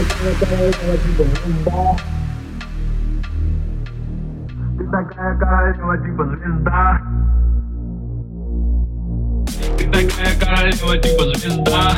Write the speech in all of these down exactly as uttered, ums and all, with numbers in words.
Ты такая королева, типа звезда. Ты такая королева, типа звезда.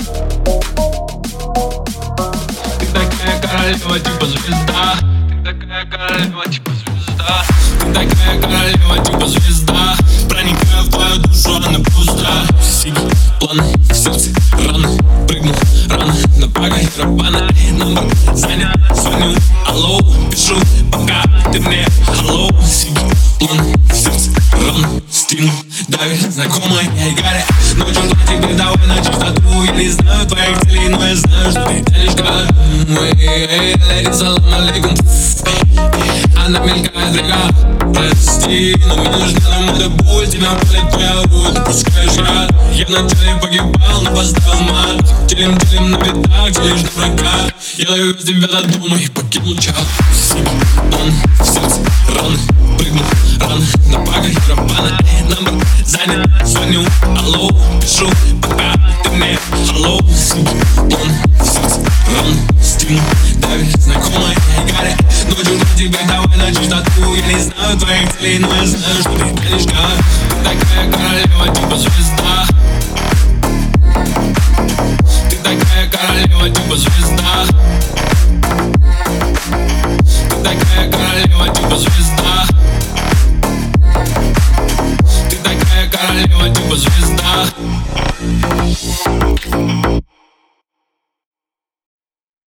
Ты такая королева, типа звезда. Ты такая королева, типа звезда. Ты такая королева, типа звезда. Проникаю в твою душу, она пуста. Сиги, планы, в сердце раны. Прыгнул рано на пагой романа. Номер занят, звоню, алло. Пишу, пока ты мне, алло. Сиги, планы, в сердце раны. Стену давит знакомая и горя. Ночью на тебе давай на чистоту. Я не знаю твоих целей, но я знаю, что ты тянешь ко мне. Леди, салам алейкум. Она мелькает река. Прости, но мне нужна нам эта боль. Тебя болит твоя руль, ты пускаешь яд. Я вначале погибал, но поставил мат. Телем-телем на пятак, телишь на прокат. Я ловил тебя до дома и покинул чат. Сиги, планы, в сердце раны. Прыгнул рано на пагой романа. Номер занят, звоню, алло. Пишу, пока ты мне, алло. Сиги, планы, в сердце раны. Стену давит знакомая и горя. Ночью на тебя давай на чистоту. Я не знаю твоих целей, но я знаю, что ты тянешь ко мне. Ты такая королева, типа звезда. Ты такая королева, типа звезда. Ты такая королева, типа звезда.